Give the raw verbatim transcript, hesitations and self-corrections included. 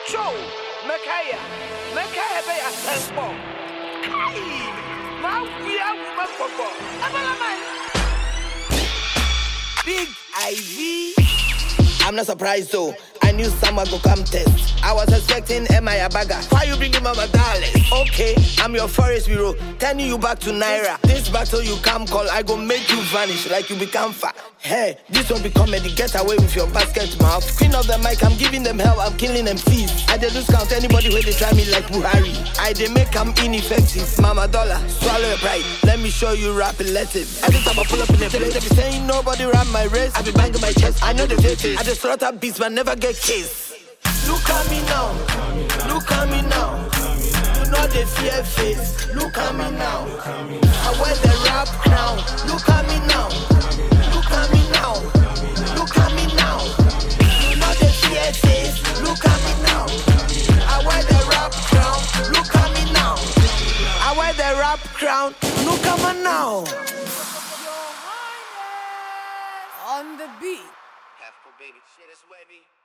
Joe, Mekaya, Mekaya, Bay, and Bob. Now we are woman for God. Big I V. I'm not surprised though. I knew someone go come test. I was expecting M I Abaga. Why you bringing Mama Dallas? Okay, I'm your forest hero. Turning you back to Naira. This battle you come call, I go make you vanish like you become fat. Hey, this won't be comedy. Get away with your basket mouth. Queen of the mic, I'm giving them hell. I'm killing them fees. I dey lose count anybody where they try me like Buhari. I dey make them ineffective. Mama Dollar, swallow your pride. Let me show you rap relative. Every time I pull up in the place, they be saying nobody ran my race. I be banging my chest. I know the faces. I just slaughter beats, but never get kissed. Look at me now. Look at me now. You know the fear face. Look at me now. I wear the rap crown. Look at me now. Look at me now. Look at me now. You know the fear face. Look at me now. I wear the rap crown. Look at me now. I wear the rap crown. Look at me now. On the beat. Half baby, shit is wavy.